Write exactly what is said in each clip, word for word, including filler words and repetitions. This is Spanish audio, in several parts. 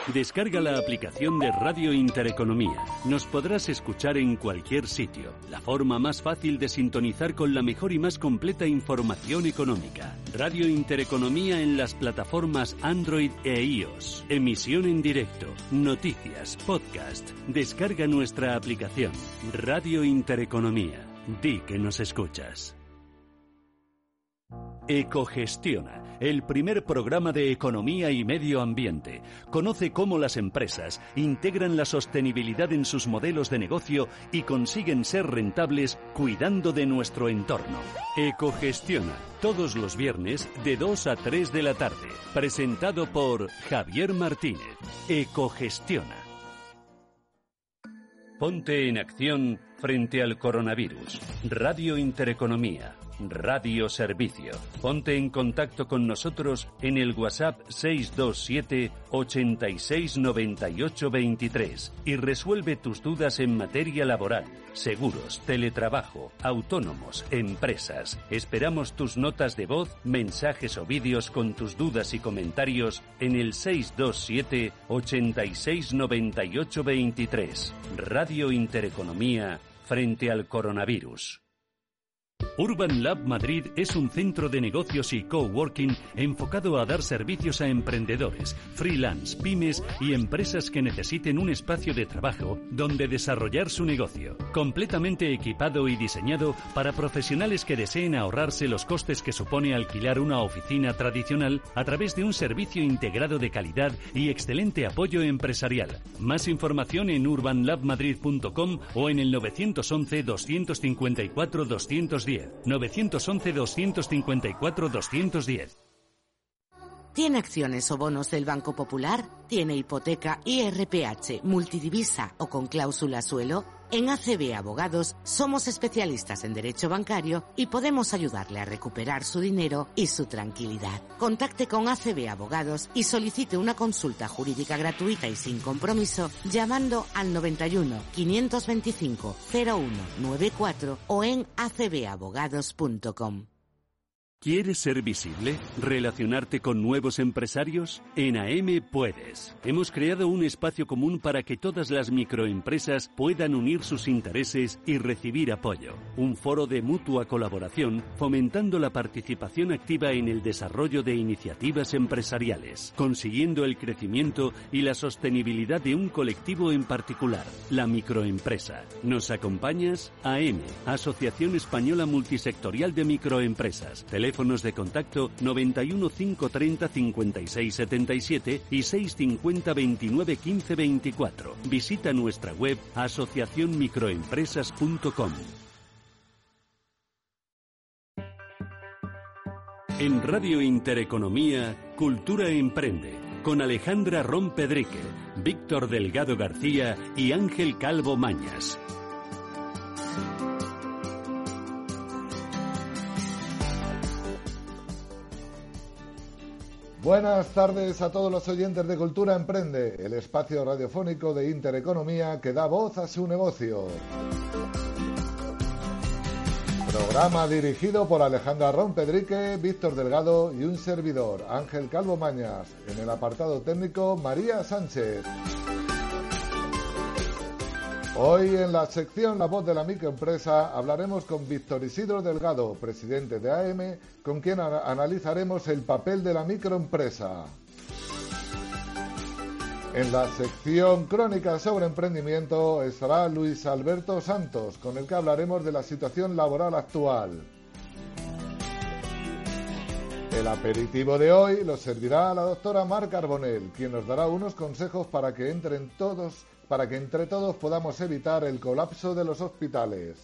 Descarga la aplicación de Radio Intereconomía. Nos podrás escuchar en cualquier sitio. La forma más fácil de sintonizar con la mejor y más completa información económica. Radio Intereconomía en las plataformas Android e iOS. Emisión en directo, noticias, podcast. Descarga nuestra aplicación. Radio Intereconomía. Di que nos escuchas. Ecogestiona, el primer programa de economía y medio ambiente. Conoce cómo las empresas integran la sostenibilidad en sus modelos de negocio y consiguen ser rentables cuidando de nuestro entorno. Ecogestiona, todos los viernes de dos a tres de la tarde. Presentado por Javier Martínez. Ecogestiona. Ponte en acción frente al coronavirus. Radio Intereconomía. Radio Servicio. Ponte en contacto con nosotros en el WhatsApp seis dos siete, ochenta y seis, noventa y ocho, veintitrés y resuelve tus dudas en materia laboral, seguros, teletrabajo, autónomos, empresas. Esperamos tus notas de voz, mensajes o vídeos con tus dudas y comentarios en el seis dos siete, ochenta y seis, noventa y ocho, veintitrés. Radio Intereconomía frente al coronavirus. Urban Lab Madrid es un centro de negocios y coworking enfocado a dar servicios a emprendedores, freelance, pymes y empresas que necesiten un espacio de trabajo donde desarrollar su negocio. Completamente equipado y diseñado para profesionales que deseen ahorrarse los costes que supone alquilar una oficina tradicional a través de un servicio integrado de calidad y excelente apoyo empresarial. Más información en urban lab madrid punto com o en el nueve once, dos cinco cuatro, dos uno cero. nueve once, dos cinco cuatro, dos uno cero. ¿Tiene acciones o bonos del Banco Popular? ¿Tiene hipoteca, I R P H, multidivisa o con cláusula suelo? En A C B Abogados somos especialistas en derecho bancario y podemos ayudarle a recuperar su dinero y su tranquilidad. Contacte con A C B Abogados y solicite una consulta jurídica gratuita y sin compromiso llamando al noventa y uno, quinientos veinticinco, cero uno noventa y cuatro o en a c b abogados punto com. ¿Quieres ser visible? ¿Relacionarte con nuevos empresarios? En A M puedes. Hemos creado un espacio común para que todas las microempresas puedan unir sus intereses y recibir apoyo. Un foro de mutua colaboración fomentando la participación activa en el desarrollo de iniciativas empresariales, consiguiendo el crecimiento y la sostenibilidad de un colectivo en particular, la microempresa. ¿Nos acompañas? A M, Asociación Española Multisectorial de Microempresas. Teléfonos de contacto noventa y uno, cinco treinta, cincuenta y seis setenta y siete y seis cincuenta, veintinueve quince veinticuatro. Visita nuestra web asociación microempresas punto com. En Radio Intereconomía, Cultura Emprende, con Alejandra Rompedrique, Víctor Delgado García y Ángel Calvo Mañas. Buenas tardes a todos los oyentes de Cultura Emprende, el espacio radiofónico de Intereconomía que da voz a su negocio. Programa dirigido por Alejandra Rompedrique, Víctor Delgado y un servidor, Ángel Calvo Mañas. En el apartado técnico, María Sánchez. Hoy en la sección La Voz de la Microempresa hablaremos con Víctor Isidro Delgado, presidente de A M, con quien analizaremos el papel de la microempresa. En la sección Crónicas sobre Emprendimiento estará Luis Alberto Santos, con el que hablaremos de la situación laboral actual. El aperitivo de hoy lo servirá la doctora Mar Carbonell, quien nos dará unos consejos para que entren todos para que entre todos podamos evitar el colapso de los hospitales.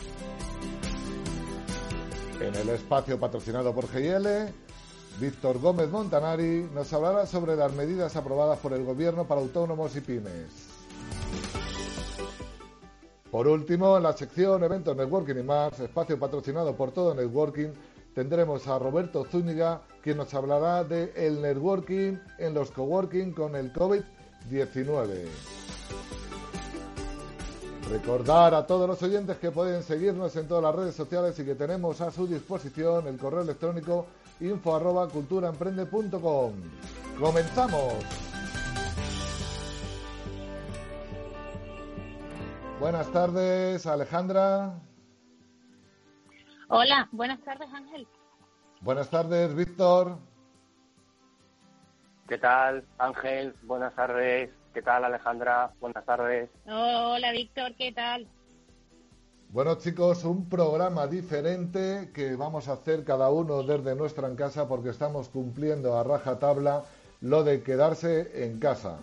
En el espacio patrocinado por G I L, Víctor Gómez Montanari nos hablará sobre las medidas aprobadas por el Gobierno para autónomos y pymes. Por último, en la sección Eventos Networking y más, espacio patrocinado por Todo Networking, tendremos a Roberto Zúñiga, quien nos hablará de el networking en los coworking con el COVID diecinueve. Recordar a todos los oyentes que pueden seguirnos en todas las redes sociales y que tenemos a su disposición el correo electrónico info arroba culturaemprende punto com. ¡Comenzamos! Buenas tardes, Alejandra. Hola, buenas tardes, Ángel. Buenas tardes, Víctor. ¿Qué tal, Ángel? Buenas tardes. ¿Qué tal, Alejandra? Buenas tardes. Oh, hola, Víctor, ¿qué tal? Bueno, chicos, un programa diferente que vamos a hacer cada uno desde nuestra en casa porque estamos cumpliendo a rajatabla lo de quedarse en casa.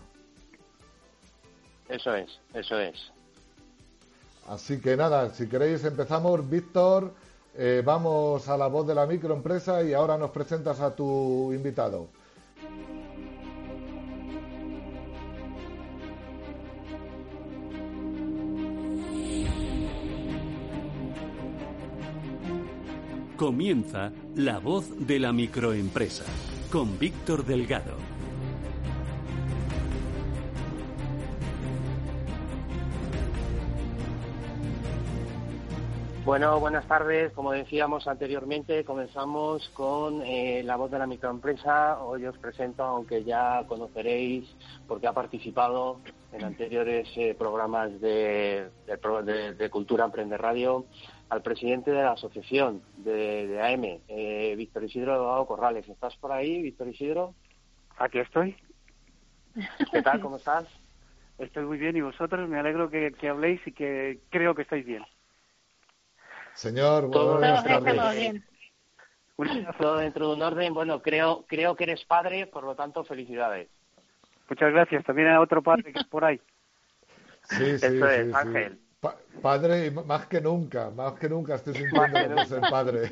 Eso es, eso es. Así que nada, si queréis empezamos. Víctor, eh, vamos a la voz de la microempresa y ahora nos presentas a tu invitado. Comienza La Voz de la Microempresa con Víctor Delgado. Bueno, buenas tardes. Como decíamos anteriormente, comenzamos con eh, La Voz de la Microempresa. Hoy os presento, aunque ya conoceréis porque ha participado en anteriores eh, programas de, de, de, de Cultura Emprende Radio, al presidente de la asociación de, de A M, eh, Víctor Isidro Delgado Corrales. ¿Estás por ahí, Víctor Isidro? Aquí estoy. ¿Qué tal? ¿Cómo estás? Estoy muy bien, y vosotros, me alegro que, que habléis y que creo que estáis bien. Señor, Todo buenas Todos estamos tardes. bien. Todo dentro de un orden. Bueno, creo creo que eres padre, por lo tanto, felicidades. Muchas gracias. También a otro padre que es por ahí. Sí, sí, Eso es, sí, Ángel. sí. Pa- padre, y más que nunca, más que nunca estoy sintiendo lo que es ser padre.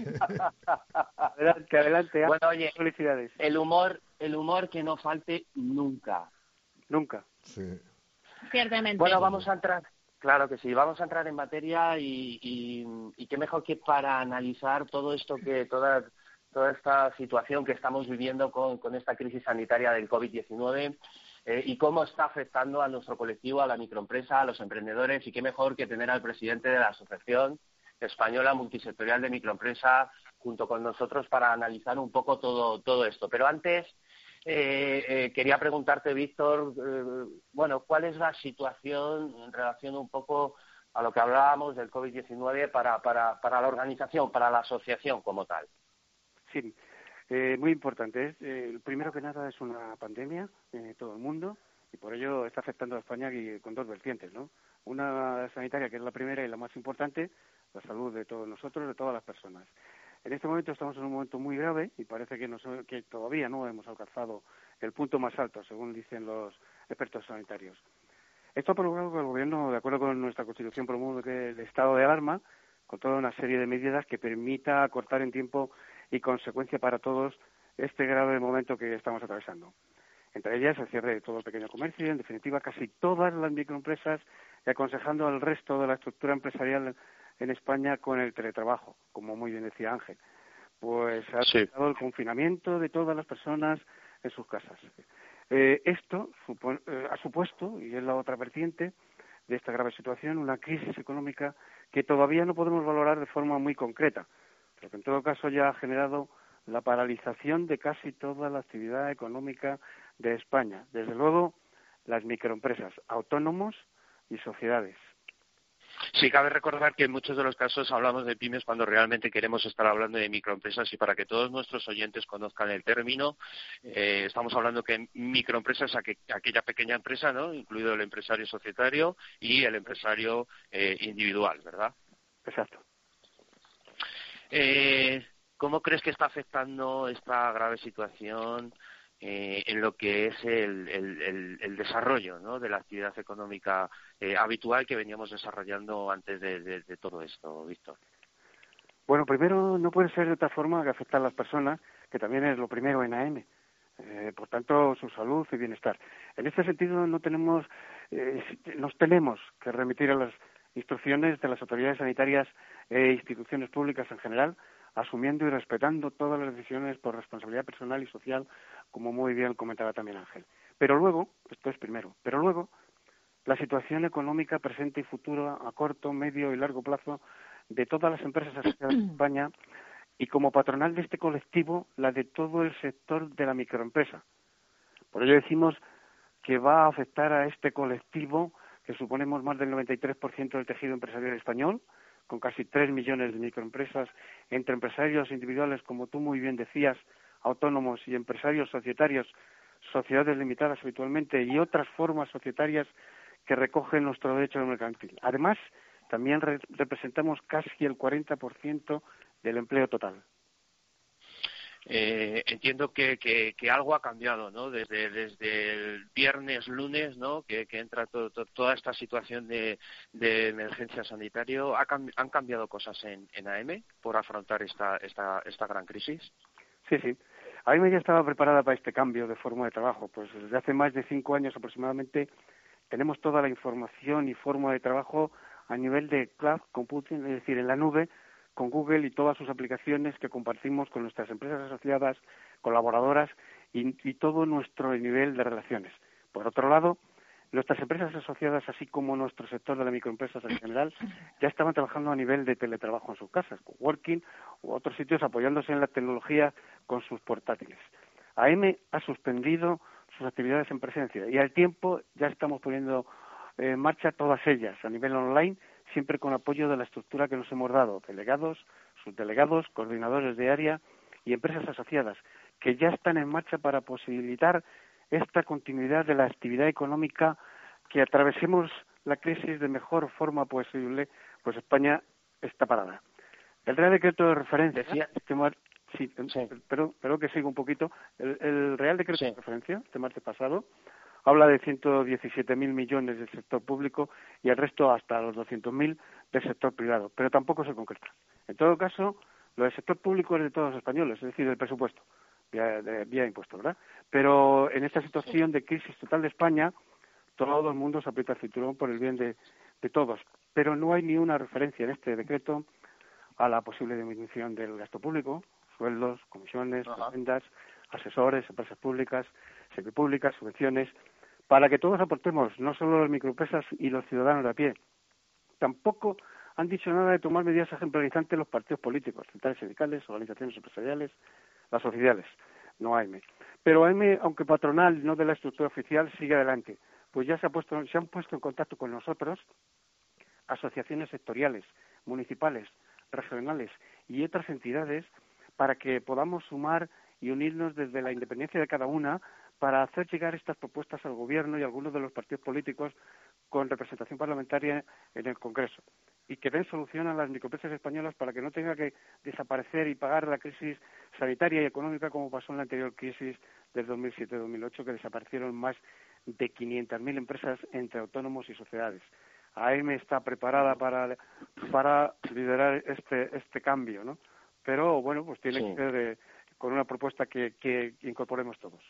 Adelante, adelante. Bueno, oye, felicidades. el humor, el humor que no falte nunca. Nunca. Sí. Ciertamente. Bueno, vamos a entrar, claro que sí, vamos a entrar en materia y, y, y qué mejor que para analizar todo esto que toda toda esta situación que estamos viviendo con, con esta crisis sanitaria del COVID diecinueve eh, y cómo está afectando a nuestro colectivo, a la microempresa, a los emprendedores, y qué mejor que tener al presidente de la Asociación Española Multisectorial de Microempresa junto con nosotros para analizar un poco todo todo esto. Pero antes eh, eh, quería preguntarte, Víctor, eh, bueno, ¿cuál es la situación en relación un poco a lo que hablábamos del COVID diecinueve para, para, para la organización, para la asociación como tal? Sí, eh, muy importante. Es, eh, primero que nada es una pandemia en todo el mundo y por ello está afectando a España y con dos vertientes, ¿no? Una sanitaria, que es la primera y la más importante, la salud de todos nosotros, de todas las personas. En este momento estamos en un momento muy grave y parece que, nos, que todavía no hemos alcanzado el punto más alto, según dicen los expertos sanitarios. Esto ha provocado que el Gobierno, de acuerdo con nuestra Constitución, promulgue el estado de alarma con toda una serie de medidas que permita acortar en tiempo y consecuencia para todos este grave momento que estamos atravesando. Entre ellas, el cierre de todo el pequeño comercio y, en definitiva, casi todas las microempresas, y aconsejando al resto de la estructura empresarial en España con el teletrabajo, como muy bien decía Ángel. Pues ha Sí. dado el confinamiento de todas las personas en sus casas. Eh, esto supone, eh, ha supuesto, y es la otra vertiente de esta grave situación, una crisis económica que todavía no podemos valorar de forma muy concreta, pero que en todo caso ya ha generado la paralización de casi toda la actividad económica de España. Desde luego, las microempresas, autónomos y sociedades. Sí, cabe recordar que en muchos de los casos hablamos de pymes cuando realmente queremos estar hablando de microempresas, y para que todos nuestros oyentes conozcan el término, eh, estamos hablando que microempresa es aqu aquella pequeña empresa, ¿no?, incluido el empresario societario y el empresario eh, individual, ¿verdad? Exacto. Eh, ¿Cómo crees que está afectando esta grave situación eh, en lo que es el, el, el, el desarrollo, ¿no?, de la actividad económica eh, habitual que veníamos desarrollando antes de, de, de todo esto, Víctor? Bueno, primero, no puede ser de otra forma que afectar a las personas, que también es lo primero en A M. Eh, por tanto, su salud y bienestar. En este sentido, no tenemos, eh, nos tenemos que remitir a las instrucciones de las autoridades sanitarias e instituciones públicas en general, asumiendo y respetando todas las decisiones por responsabilidad personal y social, como muy bien comentaba también Ángel. Pero luego, esto es primero, pero luego, la situación económica presente y futura a corto, medio y largo plazo de todas las empresas asociadas en España, y como patronal de este colectivo, la de todo el sector de la microempresa. Por ello decimos que va a afectar a este colectivo que suponemos más del noventa y tres por ciento del tejido empresarial español, con casi tres millones de microempresas, entre empresarios individuales, como tú muy bien decías, autónomos y empresarios societarios, sociedades limitadas habitualmente y otras formas societarias que recogen nuestro derecho mercantil. Además, también re- representamos casi el cuarenta por ciento del empleo total. Eh, entiendo que, que, que algo ha cambiado, ¿no? Desde, desde el viernes, lunes, ¿no? Que, que entra todo, todo, toda esta situación de, de emergencia sanitaria. ¿Ha cam- ¿Han cambiado cosas en, en A M por afrontar esta, esta, esta gran crisis? Sí, sí. A M ya estaba preparada para este cambio de forma de trabajo. Pues desde hace más de cinco años aproximadamente tenemos toda la información y forma de trabajo a nivel de cloud computing, es decir, en la nube, con Google y todas sus aplicaciones que compartimos con nuestras empresas asociadas, colaboradoras y, y todo nuestro nivel de relaciones. Por otro lado, nuestras empresas asociadas, así como nuestro sector de las microempresas en general, ya estaban trabajando a nivel de teletrabajo en sus casas, con Working u otros sitios apoyándose en la tecnología con sus portátiles. A M ha suspendido sus actividades en presencia y al tiempo ya estamos poniendo en marcha todas ellas a nivel online, siempre con apoyo de la estructura que nos hemos dado, delegados, subdelegados, coordinadores de área y empresas asociadas, que ya están en marcha para posibilitar esta continuidad de la actividad económica, que atravesemos la crisis de mejor forma posible, pues España está parada. El Real Decreto de Referencia, Decía... este mar... sí, sí. Pero, pero que siga un poquito, el, el Real Decreto sí. de Referencia, este martes pasado, habla de ciento diecisiete mil millones del sector público y el resto hasta los doscientos mil del sector privado, pero tampoco se concreta. En todo caso, lo del sector público es de todos los españoles, es decir, del presupuesto, vía, de, vía impuesto, ¿verdad? Pero en esta situación de crisis total de España, todo el mundo se aprieta el cinturón por el bien de, de todos, pero no hay ni una referencia en este decreto a la posible disminución del gasto público, sueldos, comisiones, prebendas, asesores, empresas públicas, semipúblicas, subvenciones, para que todos aportemos, no solo las microempresas y los ciudadanos de a pie. Tampoco han dicho nada de tomar medidas ejemplarizantes los partidos políticos, centrales sindicales, organizaciones empresariales, las sociedades, no A M. Pero A M, aunque patronal, no de la estructura oficial, sigue adelante, pues ya se, ha puesto, se han puesto en contacto con nosotros asociaciones sectoriales, municipales, regionales y otras entidades para que podamos sumar y unirnos desde la independencia de cada una para hacer llegar estas propuestas al Gobierno y a algunos de los partidos políticos con representación parlamentaria en el Congreso y que den solución a las microempresas españolas para que no tenga que desaparecer y pagar la crisis sanitaria y económica como pasó en la anterior crisis del dos mil siete dos mil ocho, que desaparecieron más de quinientas mil empresas entre autónomos y sociedades. A M está preparada para, para liderar este, este cambio, ¿no? Pero, bueno, pues tiene sí. que ser eh, con una propuesta que, que incorporemos todos.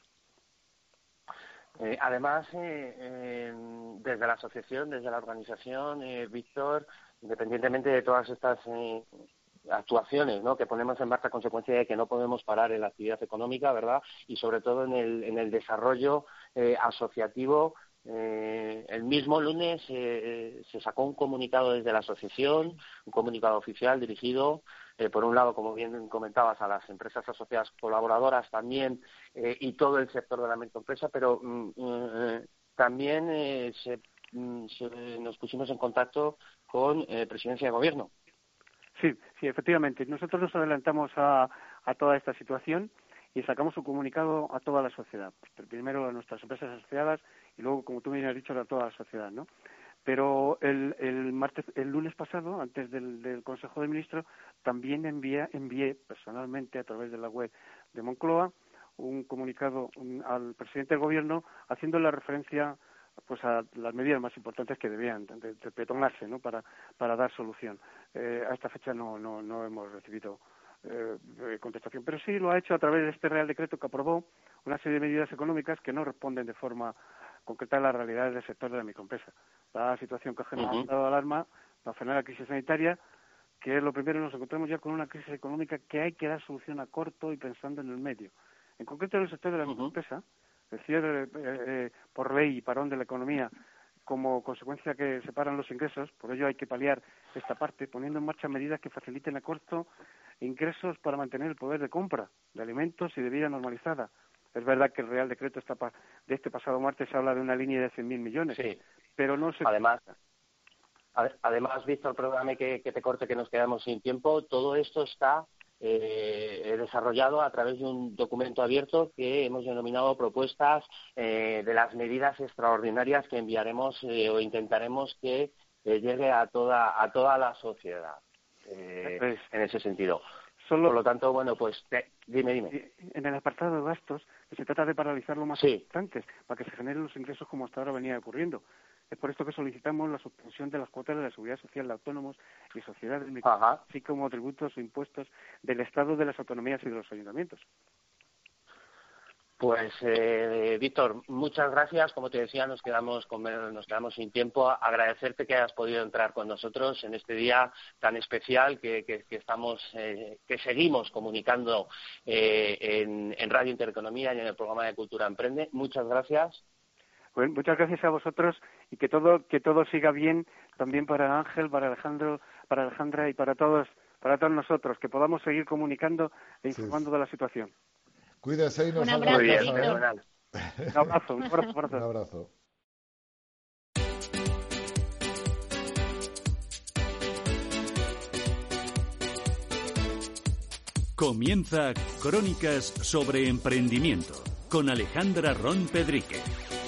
Eh, además, eh, eh, desde la asociación, desde la organización, eh, Víctor, independientemente de todas estas eh, actuaciones, ¿no?, que ponemos en marcha a consecuencia de que no podemos parar en la actividad económica, ¿verdad?, y sobre todo en el, en el desarrollo eh, asociativo. Eh, el mismo lunes eh, se sacó un comunicado desde la asociación, un comunicado oficial dirigido, eh, por un lado, como bien comentabas, a las empresas asociadas colaboradoras también eh, y todo el sector de la microempresa, pero mm, eh, también eh, se, mm, se, nos pusimos en contacto con eh, Presidencia de Gobierno. Sí, sí, efectivamente. Nosotros nos adelantamos a, a toda esta situación y sacamos un comunicado a toda la sociedad. Pues primero a nuestras empresas asociadas y luego, como tú bien has dicho, a toda la sociedad, ¿no? Pero el, el martes, el lunes pasado, antes del, del Consejo de Ministros, también envié, envié personalmente a través de la web de Moncloa un comunicado un, al presidente del Gobierno haciendo la referencia pues a las medidas más importantes que debían de, de, de tomarse, ¿no?, para, para dar solución. Eh, a esta fecha no, no, no hemos recibido eh, contestación, pero sí lo ha hecho a través de este Real Decreto que aprobó una serie de medidas económicas que no responden de forma concreta a las realidades del sector de la microempresa. La situación que ha generado el estado de alarma, la frenar la crisis sanitaria, que es lo primero, nos encontramos ya con una crisis económica que hay que dar solución a corto y pensando en el medio. En concreto en el sector de la microempresa, el cierre eh, eh, por ley y parón de la economía como consecuencia que separan los ingresos, por ello hay que paliar esta parte, poniendo en marcha medidas que faciliten a corto ingresos para mantener el poder de compra de alimentos y de vida normalizada. Es verdad que el Real Decreto de este pasado martes habla de una línea de cien mil millones, sí. pero no se... Además, además, Víctor, perdóname que, que te corte, que nos quedamos sin tiempo. Todo esto está eh, desarrollado a través de un documento abierto que hemos denominado propuestas eh, de las medidas extraordinarias que enviaremos eh, o intentaremos que eh, llegue a toda a toda la sociedad eh, pues, en ese sentido. Solo, Por lo tanto, bueno, pues te, dime, dime. En el apartado de gastos, se trata de paralizar lo más sí. antes para que se generen los ingresos como hasta ahora venía ocurriendo. Es por esto que solicitamos la suspensión de las cuotas de la seguridad social de autónomos y sociedades, Ajá. así como tributos o impuestos del Estado, de las autonomías y de los ayuntamientos. Pues, eh, Víctor, muchas gracias. Como te decía, nos quedamos con, nos quedamos sin tiempo. Agradecerte que hayas podido entrar con nosotros en este día tan especial que, que, que estamos, eh, que seguimos comunicando eh, en, en Radio Intereconomía y en el programa de Cultura Emprende. Muchas gracias. Bueno, muchas gracias a vosotros y que todo que todo siga bien también para Ángel, para Alejandro, para Alejandra y para todos, para todos nosotros, que podamos seguir comunicando e informando sí. de la situación. Cuídese y nos un abrazo, bien, casa, fenomenal. ¿eh? Un abrazo, un abrazo, un abrazo. Un abrazo. Comienza Crónicas sobre Emprendimiento con Alejandra Ron Pedrique.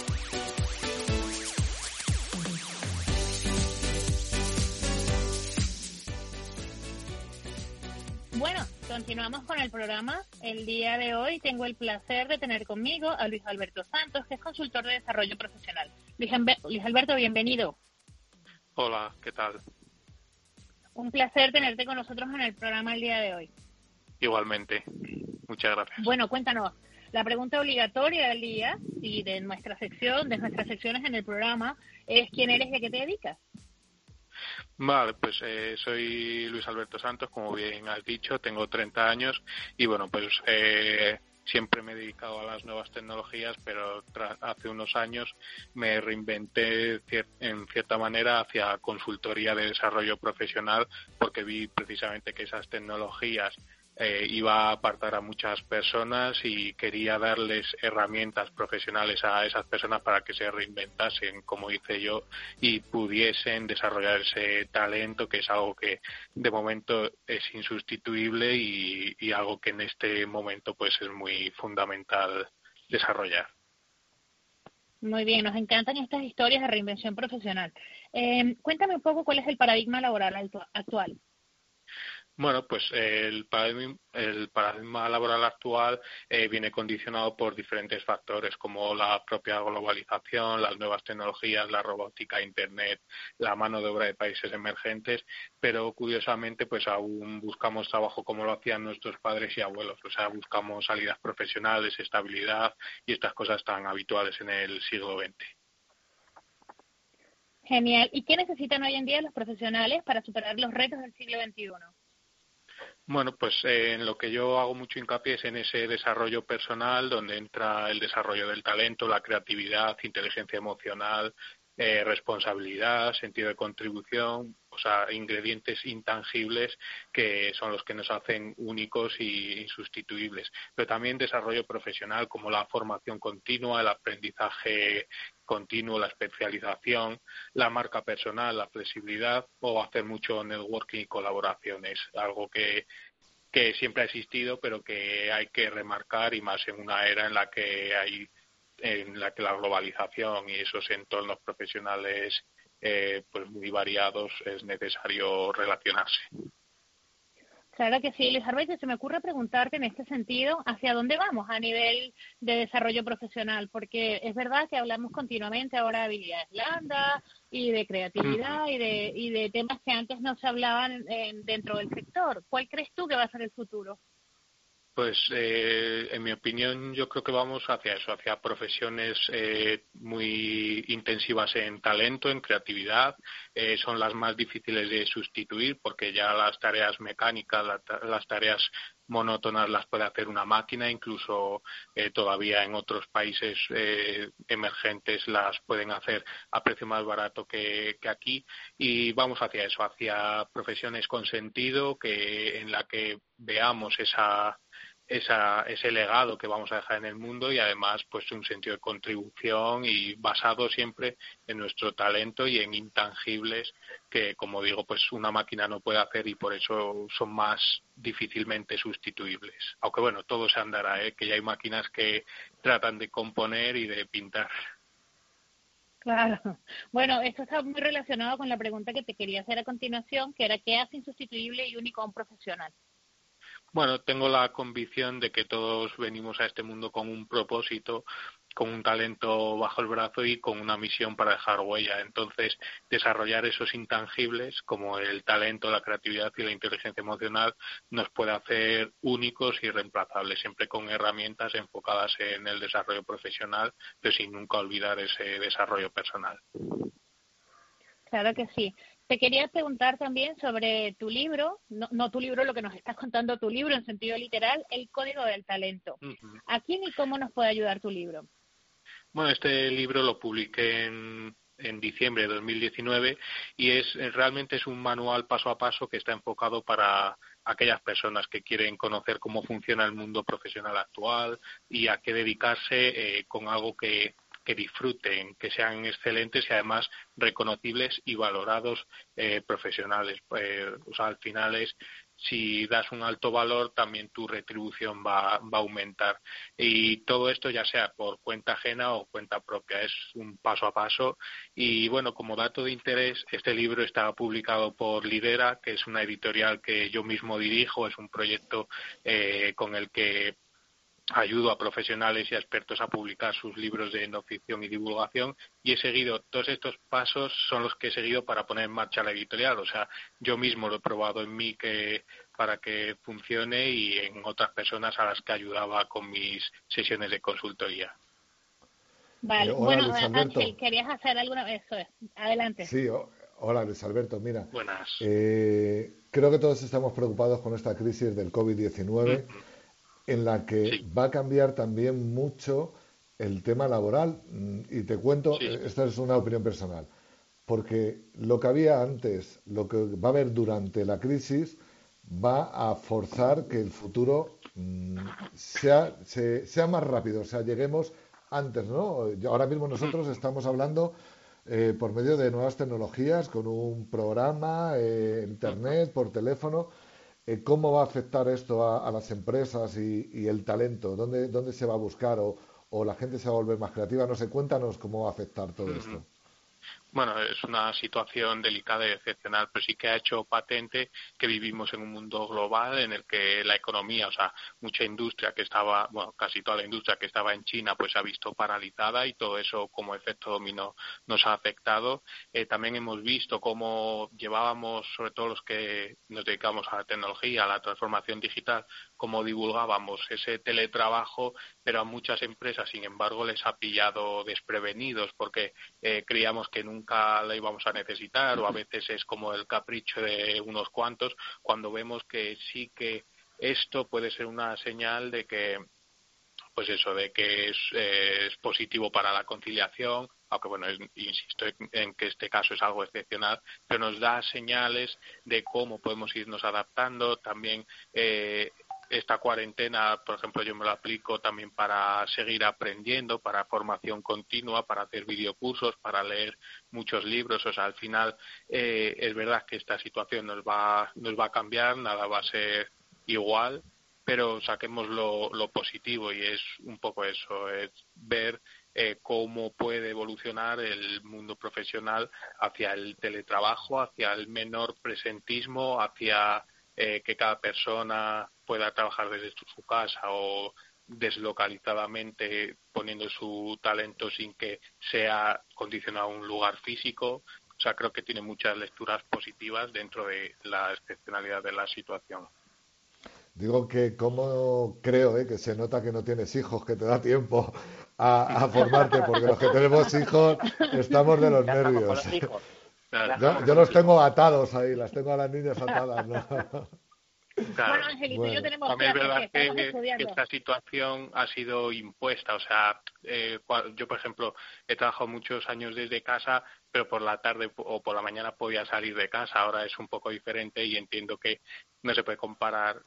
Bueno, continuamos con el programa. El día de hoy tengo el placer de tener conmigo a Luis Alberto Santos, que es consultor de desarrollo profesional. Luis, Luis Alberto, bienvenido. Hola, ¿qué tal? Un placer tenerte con nosotros en el programa el día de hoy. Igualmente, muchas gracias. Bueno, cuéntanos, la pregunta obligatoria del día y de nuestra sección, de nuestras secciones en el programa, es ¿quién eres y a qué te dedicas? Vale, pues eh, soy Luis Alberto Santos, como bien has dicho, tengo treinta años y bueno, pues eh, siempre me he dedicado a las nuevas tecnologías, pero tras, hace unos años me reinventé cier- en cierta manera hacia consultoría de desarrollo profesional porque vi precisamente que esas tecnologías Eh, iba a apartar a muchas personas y quería darles herramientas profesionales a esas personas para que se reinventasen, como hice yo, y pudiesen desarrollar ese talento, que es algo que de momento es insustituible y, y algo que en este momento pues es muy fundamental desarrollar. Muy bien, nos encantan estas historias de reinvención profesional. Eh, cuéntame un poco cuál es el paradigma laboral actual. Bueno, pues eh, el, paradigma, el paradigma laboral actual eh, viene condicionado por diferentes factores como la propia globalización, las nuevas tecnologías, la robótica, Internet, la mano de obra de países emergentes, pero curiosamente pues aún buscamos trabajo como lo hacían nuestros padres y abuelos, o sea, buscamos salidas profesionales, estabilidad y estas cosas tan habituales en el siglo veinte. Genial. ¿Y qué necesitan hoy en día los profesionales para superar los retos del siglo veintiuno? Bueno, pues eh, en lo que yo hago mucho hincapié es en ese desarrollo personal, donde entra el desarrollo del talento, la creatividad, inteligencia emocional, eh, responsabilidad, sentido de contribución, o sea, ingredientes intangibles que son los que nos hacen únicos y insustituibles. Pero también desarrollo profesional como la formación continua, el aprendizaje continuo, la especialización, la marca personal, la flexibilidad o hacer mucho networking y colaboraciones, algo que que siempre ha existido pero que hay que remarcar y más en una era en la que hay en la que la globalización y esos entornos profesionales eh, pues muy variados es necesario relacionarse. Claro que sí, Luis Alberto, se me ocurre preguntarte en este sentido, ¿hacia dónde vamos a nivel de desarrollo profesional? Porque es verdad que hablamos continuamente ahora de habilidades blandas y de creatividad y de y de temas que antes no se hablaban en, dentro del sector. ¿Cuál crees tú que va a ser el futuro? Pues eh, en mi opinión yo creo que vamos hacia eso, hacia profesiones eh, muy intensivas en talento, en creatividad, eh, son las más difíciles de sustituir porque ya las tareas mecánicas, la, las tareas monótonas las puede hacer una máquina, incluso eh, todavía en otros países eh, emergentes las pueden hacer a precio más barato que, que aquí y vamos hacia eso, hacia profesiones con sentido, que en la que veamos esa esa, ese legado que vamos a dejar en el mundo y además pues un sentido de contribución y basado siempre en nuestro talento y en intangibles que, como digo, pues una máquina no puede hacer y por eso son más difícilmente sustituibles. Aunque bueno, todo se andará, ¿eh? Que ya hay máquinas que tratan de componer y de pintar. Claro. Bueno, esto está muy relacionado con la pregunta que te quería hacer a continuación, que era ¿qué hace insustituible y único a un profesional? Bueno, tengo la convicción de que todos venimos a este mundo con un propósito, con un talento bajo el brazo y con una misión para dejar huella. Entonces, desarrollar esos intangibles como el talento, la creatividad y la inteligencia emocional nos puede hacer únicos y reemplazables, siempre con herramientas enfocadas en el desarrollo profesional, pero sin nunca olvidar ese desarrollo personal. Claro que sí. Te quería preguntar también sobre tu libro, no, no tu libro, lo que nos estás contando, tu libro en sentido literal, El Código del Talento. Uh-huh. ¿A quién y cómo nos puede ayudar tu libro? Bueno, este libro lo publiqué en, en diciembre de dos mil diecinueve y es realmente es un manual paso a paso que está enfocado para aquellas personas que quieren conocer cómo funciona el mundo profesional actual y a qué dedicarse eh, con algo que que disfruten, que sean excelentes y además reconocibles y valorados eh, profesionales. Eh, o sea, al final es, si das un alto valor, también tu retribución va, va a aumentar. Y todo esto ya sea por cuenta ajena o cuenta propia, es un paso a paso. Y bueno, como dato de interés, este libro está publicado por Lidera, que es una editorial que yo mismo dirijo, es un proyecto eh, con el que ayudo a profesionales y a expertos a publicar sus libros de no ficción y divulgación y he seguido, todos estos pasos son los que he seguido para poner en marcha la editorial, o sea, yo mismo lo he probado en mí que para que funcione y en otras personas a las que ayudaba con mis sesiones de consultoría. Vale, eh, hola, bueno, Ángel, ¿querías hacer alguna vez? Eso es, adelante. Sí, oh, hola Luis Alberto, mira, buenas. Eh, creo que todos estamos preocupados con esta crisis del COVID diecinueve. Mm-hmm. En la que sí. va a cambiar también mucho el tema laboral. Y te cuento, sí. esta es una opinión personal, porque lo que había antes, lo que va a haber durante la crisis, va a forzar que el futuro mmm, sea, se, sea más rápido, o sea, lleguemos antes, ¿no? Ahora mismo nosotros estamos hablando eh, por medio de nuevas tecnologías, con un programa, eh, internet, por teléfono. ¿Cómo va a afectar esto a, a las empresas y, y el talento? ¿Dónde, ¿Dónde se va a buscar? O, ¿O la gente se va a volver más creativa? No sé, cuéntanos cómo va a afectar todo esto. Bueno, es una situación delicada y excepcional, pero sí que ha hecho patente que vivimos en un mundo global en el que la economía, o sea, mucha industria que estaba, bueno, casi toda la industria que estaba en China, pues se ha visto paralizada y todo eso como efecto dominó nos ha afectado. Eh, también hemos visto cómo llevábamos, sobre todo los que nos dedicamos a la tecnología, a la transformación digital, cómo divulgábamos ese teletrabajo, pero a muchas empresas, sin embargo, les ha pillado desprevenidos porque eh, creíamos que nunca la íbamos a necesitar o a veces es como el capricho de unos cuantos cuando vemos que sí que esto puede ser una señal de que pues eso, de que es, eh, es positivo para la conciliación, aunque bueno, es, insisto en que este caso es algo excepcional, pero nos da señales de cómo podemos irnos adaptando. También eh, esta cuarentena, por ejemplo, yo me lo aplico también para seguir aprendiendo, para formación continua, para hacer videocursos, para leer muchos libros. O sea, al final eh, es verdad que esta situación nos va, nos va a cambiar, nada va a ser igual, pero saquemos lo, lo positivo y es un poco eso, es ver eh, cómo puede evolucionar el mundo profesional hacia el teletrabajo, hacia el menor presentismo, hacia eh, que cada persona pueda trabajar desde su casa o deslocalizadamente poniendo su talento sin que sea condicionado a un lugar físico. O sea, creo que tiene muchas lecturas positivas dentro de la excepcionalidad de la situación. Digo que como creo eh, que se nota que no tienes hijos, que te da tiempo a, a formarte, porque los que tenemos hijos estamos de los ya nervios. Con los hijos. Yo, yo los tengo atados ahí, las tengo a las niñas atadas, ¿no? Claro. Bueno, Angelito, bueno, yo tenemos también clases, es verdad que, que, que esta situación ha sido impuesta. O sea, eh, yo, por ejemplo, he trabajado muchos años desde casa, pero por la tarde o por la mañana podía salir de casa. Ahora es un poco diferente y entiendo que no se puede comparar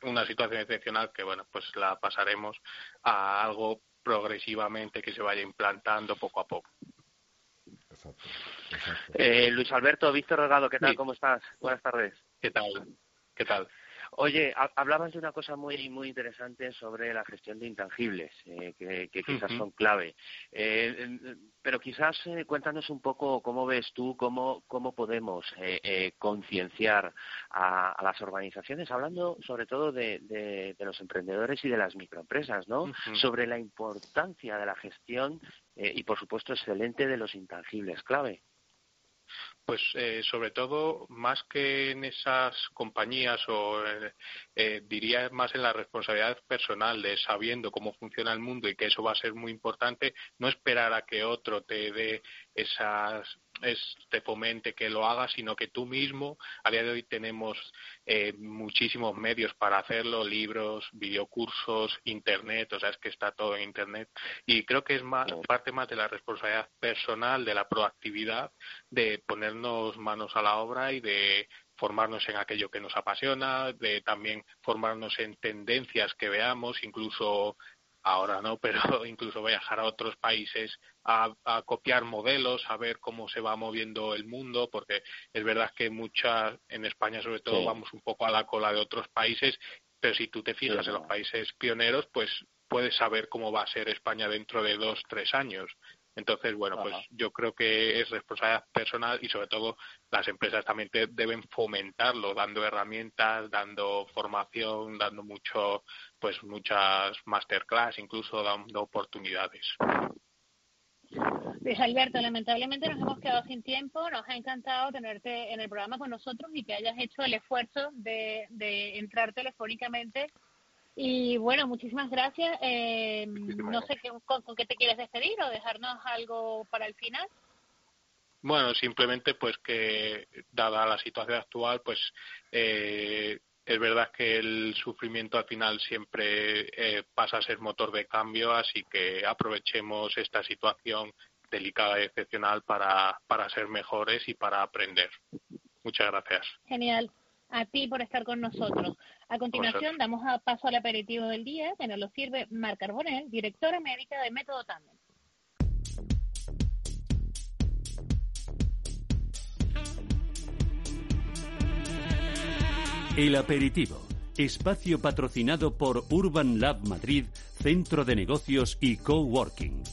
una situación excepcional que, bueno, pues la pasaremos a algo progresivamente que se vaya implantando poco a poco. Exacto, exacto. Eh, Luis Alberto, Víctor Delgado, ¿qué tal? Sí. ¿Cómo estás? Buenas tardes. ¿Qué tal? ¿Qué tal? Oye, ha- hablabas de una cosa muy muy interesante sobre la gestión de intangibles, eh, que, que quizás Uh-huh. son clave. Eh, eh, pero quizás eh, cuéntanos un poco cómo ves tú, cómo, cómo podemos eh, eh, concienciar a, a las organizaciones, hablando sobre todo de, de, de los emprendedores y de las microempresas, ¿no? Uh-huh. Sobre la importancia de la gestión eh, y, por supuesto, excelente de los intangibles clave. Pues eh, sobre todo, más que en esas compañías o eh, eh, diría más en la responsabilidad personal de sabiendo cómo funciona el mundo y que eso va a ser muy importante, no esperar a que otro te dé esas, es, te fomente que lo hagas, sino que tú mismo, a día de hoy tenemos eh, muchísimos medios para hacerlo, libros, videocursos, internet, o sea, es que está todo en internet y creo que es más, parte más de la responsabilidad personal, de la proactividad, de ponernos manos a la obra y de formarnos en aquello que nos apasiona, de también formarnos en tendencias que veamos, incluso ahora no, pero incluso viajar a otros países a, a copiar modelos, a ver cómo se va moviendo el mundo, porque es verdad que muchas, en España sobre todo, Sí. vamos un poco a la cola de otros países, pero si tú te fijas Sí, en no. los países pioneros, pues puedes saber cómo va a ser España dentro de dos, tres años. Entonces, bueno, Ajá. pues yo creo que es responsabilidad personal y sobre todo las empresas también te deben fomentarlo, dando herramientas, dando formación, dando mucho, pues muchas masterclass, incluso dando oportunidades. Luis Alberto, lamentablemente nos hemos quedado sin tiempo. Nos ha encantado tenerte en el programa con nosotros y que hayas hecho el esfuerzo de, de entrar telefónicamente. Y bueno, muchísimas gracias. Eh, Muchísimas no sé qué, con, con qué te quieres despedir o dejarnos algo para el final. Bueno, simplemente pues que dada la situación actual, pues eh, es verdad que el sufrimiento al final siempre eh, pasa a ser motor de cambio, así que aprovechemos esta situación delicada y excepcional para, para ser mejores y para aprender. Muchas gracias. Genial. A ti por estar con nosotros. A continuación, damos a paso al aperitivo del día, que nos lo sirve Mar Carbonell, directora médica de Método Tandem. El aperitivo, espacio patrocinado por Urban Lab Madrid, Centro de Negocios y Coworking.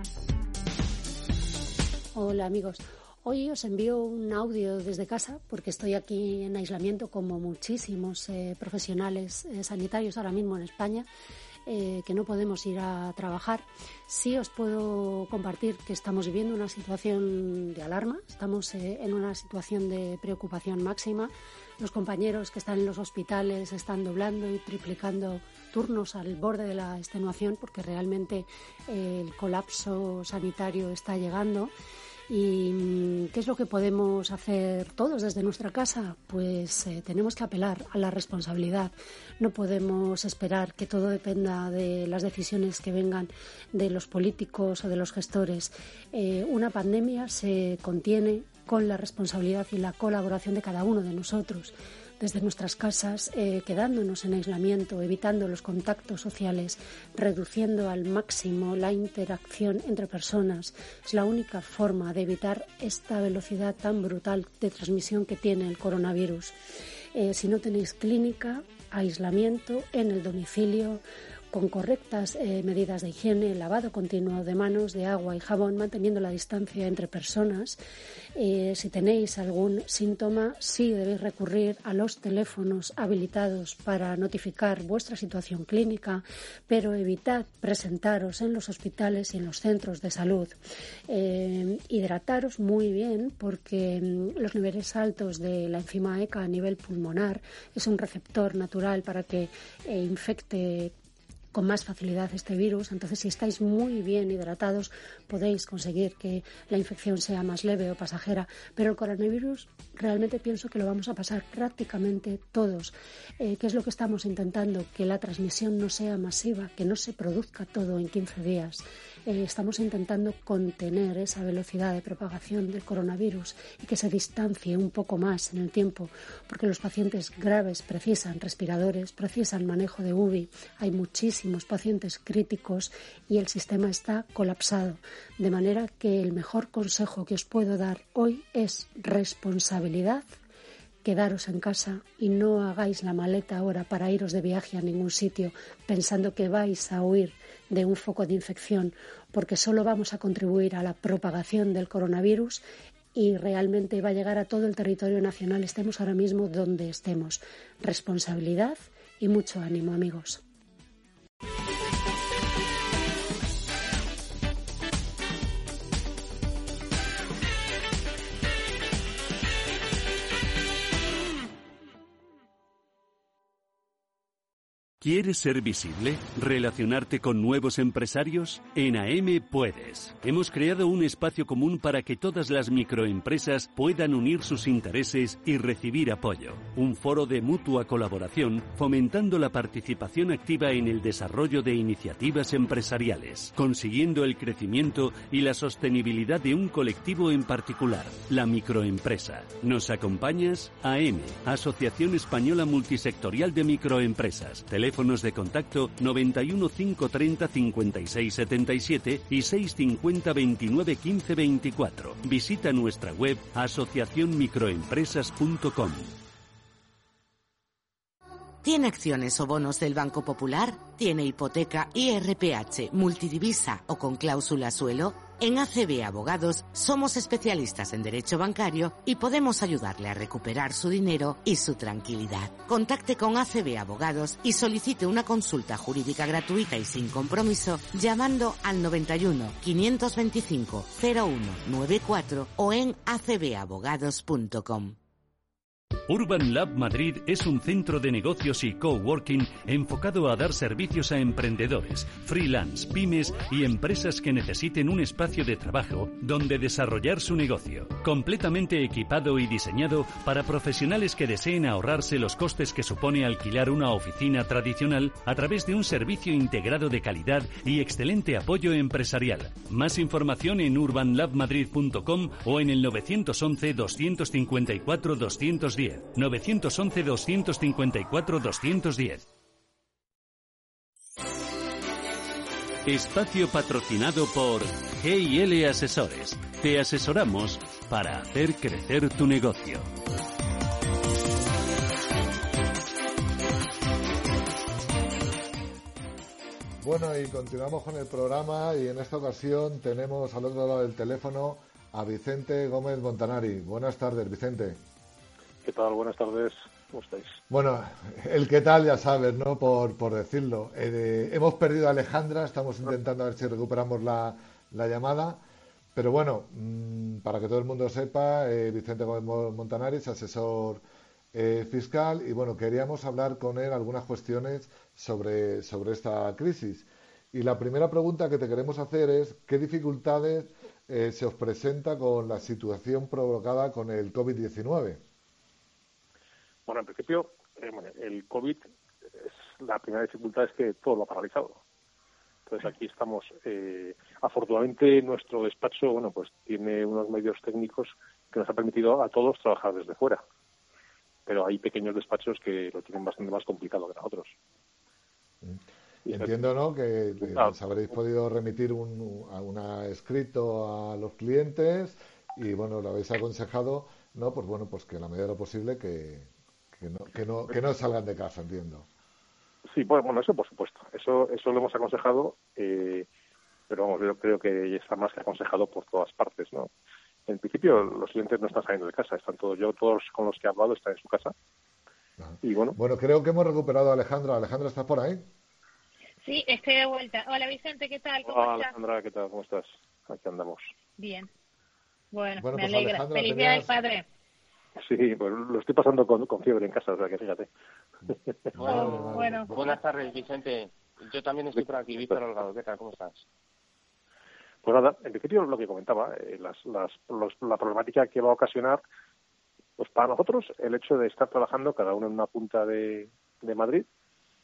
Hola amigos, hoy os envío un audio desde casa porque estoy aquí en aislamiento como muchísimos eh, profesionales eh, sanitarios ahora mismo en España. Eh, que no podemos ir a trabajar. Sí os puedo compartir que estamos viviendo una situación de alarma, estamos eh, en una situación de preocupación máxima. Los compañeros que están en los hospitales están doblando y triplicando turnos al borde de la extenuación porque realmente eh, el colapso sanitario está llegando. ¿Y qué es lo que podemos hacer todos desde nuestra casa? Pues eh, tenemos que apelar a la responsabilidad. No podemos esperar que todo dependa de las decisiones que vengan de los políticos o de los gestores. Eh, una pandemia se contiene con la responsabilidad y la colaboración de cada uno de nosotros. Desde nuestras casas, eh, quedándonos en aislamiento, evitando los contactos sociales, reduciendo al máximo la interacción entre personas. Es la única forma de evitar esta velocidad tan brutal de transmisión que tiene el coronavirus. Eh, si no tenéis clínica, aislamiento en el domicilio, con correctas eh, medidas de higiene, lavado continuo de manos, de agua y jabón, manteniendo la distancia entre personas. Eh, si tenéis algún síntoma, sí debéis recurrir a los teléfonos habilitados para notificar vuestra situación clínica, pero evitad presentaros en los hospitales y en los centros de salud. Eh, hidrataros muy bien porque mm, los niveles altos de la enzima E C A a nivel pulmonar es un receptor natural para que eh, infecte con más facilidad este virus. Entonces, si estáis muy bien hidratados, podéis conseguir que la infección sea más leve o pasajera. Pero el coronavirus realmente pienso que lo vamos a pasar prácticamente todos. Eh, ¿Qué es lo que estamos intentando? Que la transmisión no sea masiva, que no se produzca todo en quince días. eh, estamos intentando contener esa velocidad de propagación del coronavirus y que se distancie un poco más en el tiempo, porque los pacientes graves precisan respiradores, precisan manejo de U B I, hay muchísimos pacientes críticos y el sistema está colapsado, de manera que el mejor consejo que os puedo dar hoy es responsabilidad. Quedaros en casa y no hagáis la maleta ahora para iros de viaje a ningún sitio pensando que vais a huir de un foco de infección, porque solo vamos a contribuir a la propagación del coronavirus y realmente va a llegar a todo el territorio nacional, estemos ahora mismo donde estemos. Responsabilidad y mucho ánimo, amigos. ¿Quieres ser visible? ¿Relacionarte con nuevos empresarios? En A M puedes. Hemos creado un espacio común para que todas las microempresas puedan unir sus intereses y recibir apoyo. Un foro de mutua colaboración fomentando la participación activa en el desarrollo de iniciativas empresariales, consiguiendo el crecimiento y la sostenibilidad de un colectivo en particular, la microempresa. ¿Nos acompañas? A M, Asociación Española Multisectorial de Microempresas. Teléfonos de contacto noventa y uno, cinco treinta, cincuenta y seis setenta y siete y seiscientos cincuenta, veintinueve, quince, veinticuatro. Visita nuestra web asociación microempresas punto com. ¿Tiene acciones o bonos del Banco Popular? ¿Tiene hipoteca, I R P H, multidivisa o con cláusula suelo? En A C B Abogados somos especialistas en derecho bancario y podemos ayudarle a recuperar su dinero y su tranquilidad. Contacte con A C B Abogados y solicite una consulta jurídica gratuita y sin compromiso llamando al noventa y uno, quinientos veinticinco, cero uno noventa y cuatro o en a c b abogados punto com. Urban Lab Madrid es un centro de negocios y coworking enfocado a dar servicios a emprendedores, freelance, pymes y empresas que necesiten un espacio de trabajo donde desarrollar su negocio. Completamente equipado y diseñado para profesionales que deseen ahorrarse los costes que supone alquilar una oficina tradicional a través de un servicio integrado de calidad y excelente apoyo empresarial. Más información en urban lab madrid punto com o en el novecientos once, doscientos cincuenta y cuatro, doscientos diez. novecientos once, doscientos cincuenta y cuatro, doscientos diez. Espacio patrocinado por G y L Asesores. Te asesoramos para hacer crecer tu negocio. Bueno, y continuamos con el programa y en esta ocasión tenemos al otro lado del teléfono a Vicente Gómez Montanari. Buenas tardes, Vicente. ¿Qué tal? Buenas tardes. ¿Cómo estáis? Bueno, el qué tal ya sabes, ¿no? Por, por decirlo. Eh, hemos perdido a Alejandra, estamos intentando a ver si recuperamos la, la llamada. Pero bueno, mmm, para que todo el mundo sepa, eh, Vicente Gómez Montanari es asesor eh, fiscal y bueno, queríamos hablar con él algunas cuestiones sobre, sobre esta crisis. Y la primera pregunta que te queremos hacer es, ¿qué dificultades eh, se os presenta con la situación provocada con el covid diecinueve? Bueno, en principio, eh, el COVID, es, la primera dificultad es que todo lo ha paralizado. Entonces aquí estamos, eh, afortunadamente nuestro despacho, bueno, pues tiene unos medios técnicos que nos ha permitido a todos trabajar desde fuera. Pero hay pequeños despachos que lo tienen bastante más complicado que nosotros. Entiendo, ¿no?, que les habréis podido remitir un, un escrito a los clientes y, bueno, lo habéis aconsejado, ¿no?, pues bueno, pues que en la medida de lo posible que, que, no, que, no, que no salgan de casa, entiendo. Sí, bueno, eso por supuesto. Eso eso lo hemos aconsejado, eh, pero vamos, yo creo que está más que aconsejado por todas partes, ¿no? En principio, los clientes no están saliendo de casa, están todos, yo todos con los que he hablado están en su casa. Ajá. Y bueno. Bueno, creo que hemos recuperado a Alejandra. Alejandra, ¿estás por ahí? Sí, estoy de vuelta. Hola, Vicente, ¿qué tal? ¿Cómo Hola, estás? Alejandra, ¿qué tal? ¿Cómo estás? Aquí andamos. Bien. Bueno, bueno me pues alegra. Alejandra, Feliz tenías... Día del Padre. Sí, pues lo estoy pasando con, con fiebre en casa, o sea que fíjate. Bueno, vale, bueno. Buenas tardes, Vicente. Yo también estoy por aquí. Víctor Holgado, ¿qué tal? ¿Cómo estás? Pues nada, en principio lo que comentaba, eh, las, las, los, la problemática que va a ocasionar, pues para nosotros, el hecho de estar trabajando cada uno en una punta de, de Madrid,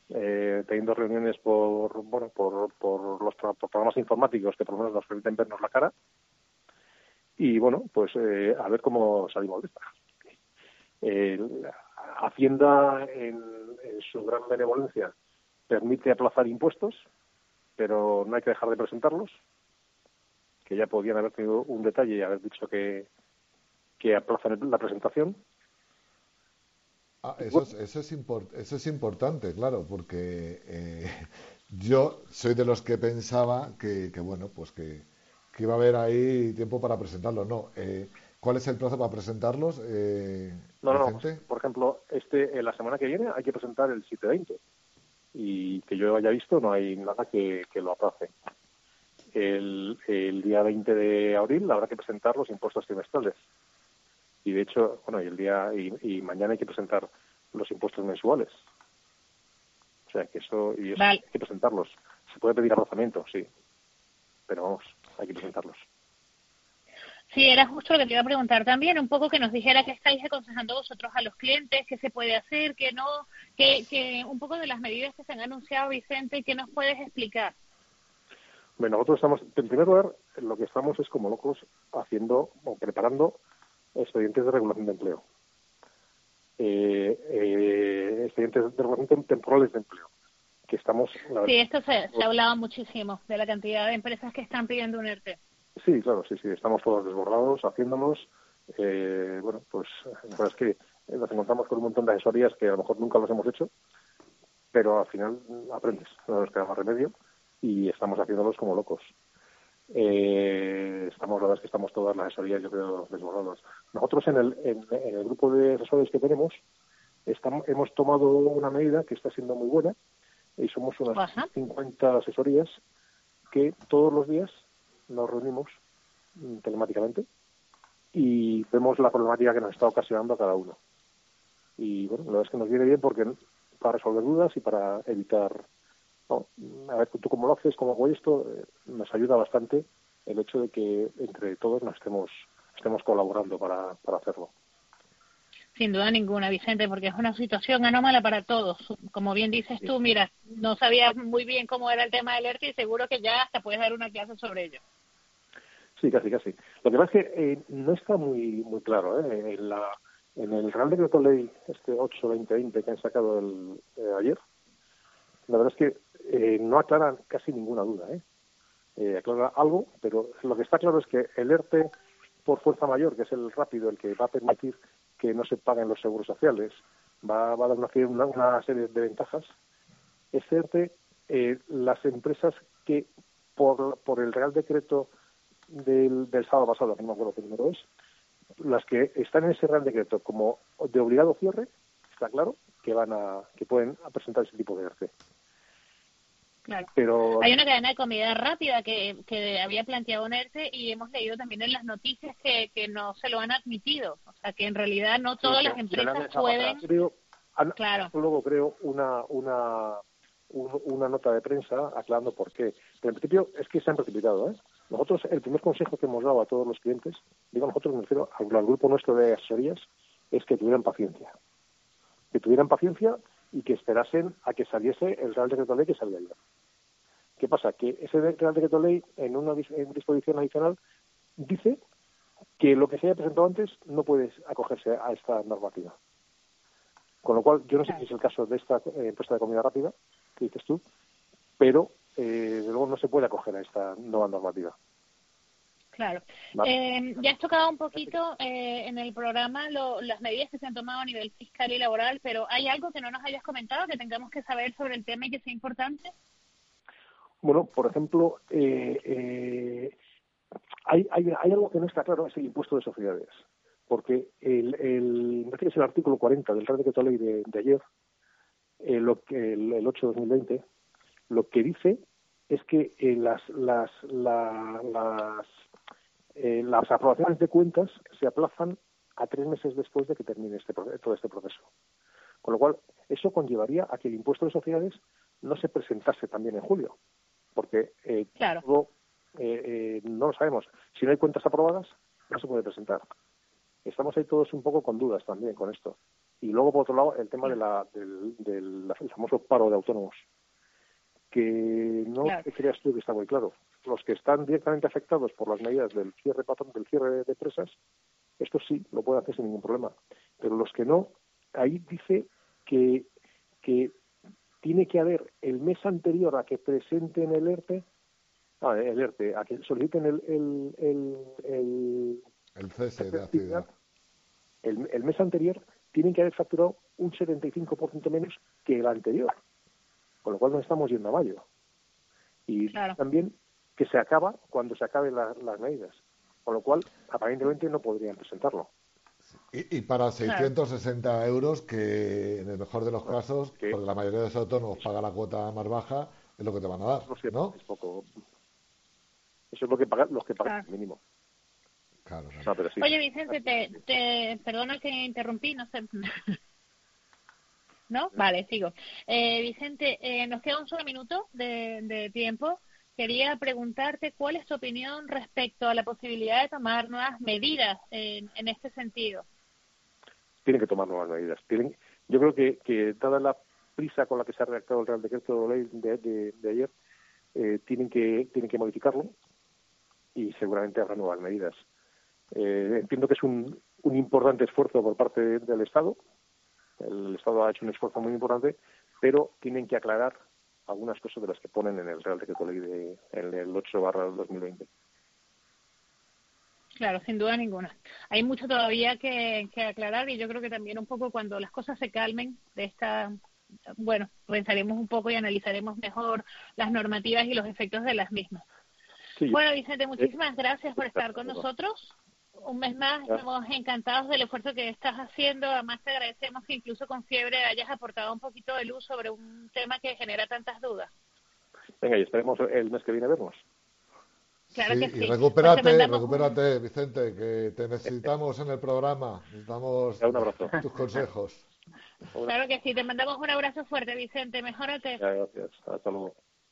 eh, teniendo reuniones por bueno por, por los por programas informáticos que por lo menos nos permiten vernos la cara. Y bueno, pues eh, a ver cómo salimos de esta. Eh, Hacienda, en, en su gran benevolencia, permite aplazar impuestos, pero no hay que dejar de presentarlos, que ya podían haber tenido un detalle y haber dicho que, que aplazan la presentación. Ah, eso es, eso es, import, eso es importante, claro, porque eh, yo soy de los que pensaba que, que bueno, pues que, que iba a haber ahí tiempo para presentarlos. No, eh, ¿cuál es el plazo para presentarlos, eh, No, no, Vicente? por ejemplo, este, la semana que viene hay que presentar el siete veinte y que yo haya visto no hay nada que, que lo aplace. El, el día veinte de abril habrá que presentar los impuestos trimestrales y de hecho, bueno, y el día y, y mañana hay que presentar los impuestos mensuales. O sea, que eso, y eso Vale. hay que presentarlos. Se puede pedir aplazamiento, sí, pero vamos, hay que presentarlos. Sí, era justo lo que te iba a preguntar también, un poco que nos dijera qué estáis aconsejando vosotros a los clientes, qué se puede hacer, qué no, que, que un poco de las medidas que se han anunciado, Vicente, ¿qué nos puedes explicar? Bueno, nosotros estamos, en primer lugar, lo que estamos es como locos haciendo o preparando expedientes de regulación de empleo. Eh, eh, expedientes de regulación temporales de empleo. Que estamos, la Sí, verdad, esto se, se ha hablado muchísimo, de la cantidad de empresas que están pidiendo un ERTE. Sí, claro, sí, sí, estamos todos desbordados haciéndolos. Eh, bueno, pues la verdad es que nos encontramos con un montón de asesorías que a lo mejor nunca los hemos hecho, pero al final aprendes, no nos queda más remedio y estamos haciéndolos como locos. Eh, estamos, la verdad es que estamos todas las asesorías, yo creo, desbordados. Nosotros en el, en, en el grupo de asesores que tenemos estamos, hemos tomado una medida que está siendo muy buena y somos unas Ajá. cincuenta asesorías que todos los días nos reunimos mm, telemáticamente y vemos la problemática que nos está ocasionando a cada uno. Y bueno, la verdad es que nos viene bien porque para resolver dudas y para evitar, ¿no? A ver, tú cómo lo haces, cómo hago esto, eh, nos ayuda bastante el hecho de que entre todos nos estemos, estemos colaborando para, para hacerlo. Sin duda ninguna, Vicente, porque es una situación anómala para todos. Como bien dices tú, mira, no sabías muy bien cómo era el tema del ERTE y seguro que ya hasta puedes dar una clase sobre ello. Sí, casi, casi. Lo que pasa es que eh, no está muy muy claro, ¿eh? En, la, en el Real Decreto Ley este ocho veinte veinte que han sacado el, eh, ayer, la verdad es que eh, no aclaran casi ninguna duda, ¿eh? Eh, aclara algo, pero lo que está claro es que el ERTE por fuerza mayor, que es el rápido, el que va a permitir que no se paguen los seguros sociales, va, va a dar una, una, una serie de ventajas. Ese ERTE, eh, las empresas que por, por el Real Decreto del, del sábado pasado, que no me acuerdo qué número es, las que están en ese Real Decreto como de obligado cierre, está claro que van a que pueden presentar ese tipo de ERTE. Claro. Pero hay una cadena de comida rápida que, que había planteado un ERTE y hemos leído también en las noticias que, que no se lo han admitido. O sea, que en realidad no todas sí, las se, empresas se pueden... creo, han, Claro. Luego creo una, una, un, una nota de prensa aclarando por qué. Pero en principio es que se han precipitado, ¿eh? Nosotros, el primer consejo que hemos dado a todos los clientes, digo nosotros, me refiero al, al grupo nuestro de asesorías, es que tuvieran paciencia. Que tuvieran paciencia y que esperasen a que saliese el Real Decreto Ley que salía ayer. ¿Qué pasa? Que ese Real Decreto Ley, en una en disposición adicional, dice que lo que se haya presentado antes no puede acogerse a esta normativa. Con lo cual, yo no sé si es el caso de esta eh, empresa de comida rápida, que dices tú, pero eh, desde luego no se puede acoger a esta nueva normativa. Claro. ¿Vale? Eh, ya has tocado un poquito eh, en el programa lo, las medidas que se han tomado a nivel fiscal y laboral, pero ¿hay algo que no nos hayas comentado que tengamos que saber sobre el tema y que sea importante? Bueno, por ejemplo, eh, eh, hay, hay, hay algo que no está claro, es el impuesto de sociedades. Porque el, el, me parece que es el artículo cuarenta del Real Decreto Ley de, de ayer, eh, lo que, el, el ocho de dos mil veinte, lo que dice es que eh, las, las, la, las, eh, las aprobaciones de cuentas se aplazan a tres meses después de que termine este, todo este proceso. Con lo cual, eso conllevaría a que el impuesto de sociedades no se presentase también en julio. Porque eh, claro. todo, eh, eh, no lo sabemos. Si no hay cuentas aprobadas, no se puede presentar. Estamos ahí todos un poco con dudas también con esto. Y luego, por otro lado, el tema de la, del, del el famoso paro de autónomos, que no claro. te creas tú que está muy claro. Los que están directamente afectados por las medidas del cierre patrón, del cierre de empresas, esto sí lo pueden hacer sin ningún problema. Pero los que no, ahí dice que, que tiene que haber el mes anterior a que presenten el ERTE, ah, el ERTE, a que soliciten el el el, el, el cese de actividad. El, el mes anterior tienen que haber facturado un setenta y cinco por ciento menos que el anterior, con lo cual nos estamos yendo a mayo. Y claro. también que se acaba cuando se acaben la, las medidas, con lo cual aparentemente no podrían presentarlo. Y, y para seiscientos sesenta claro. euros, que en el mejor de los casos, ¿qué? Porque la mayoría de los autónomos paga la cuota más baja, es lo que te van a dar, no sé, ¿no? Es poco. Eso es lo que pagan los que pagan claro. mínimo. Claro, claro. No, pero sí. Oye, Vicente, te, te perdona que interrumpí, no sé. ¿No? Vale, sigo. Eh, Vicente, eh, nos queda un solo minuto de, de tiempo. Quería preguntarte cuál es tu opinión respecto a la posibilidad de tomar nuevas medidas en, en este sentido. Tienen que tomar nuevas medidas. Tienen, yo creo que, que dada la prisa con la que se ha redactado el Real Decreto de Ley de, de, de ayer, eh, tienen que tienen que modificarlo y seguramente habrá nuevas medidas. Eh, entiendo que es un, un importante esfuerzo por parte de, del Estado. El Estado ha hecho un esfuerzo muy importante, pero tienen que aclarar algunas cosas de las que ponen en el Real Decreto Ley de, en el ocho barra dos mil veinte. Claro, sin duda ninguna. Hay mucho todavía que, que aclarar y yo creo que también un poco cuando las cosas se calmen de esta, bueno, pensaremos un poco y analizaremos mejor las normativas y los efectos de las mismas. Sí, bueno, Vicente, muchísimas eh, gracias por estar con nosotros. Un mes más, estamos encantados del esfuerzo que estás haciendo. Además, te agradecemos que incluso con fiebre hayas aportado un poquito de luz sobre un tema que genera tantas dudas. Venga, y esperemos el mes que viene vernos. Claro sí, que sí. Y recupérate, pues recupérate, un... Vicente, que te necesitamos en el programa. Necesitamos un abrazo. tus consejos. Claro que sí, te mandamos un abrazo fuerte, Vicente. Mejórate. Gracias, hasta luego.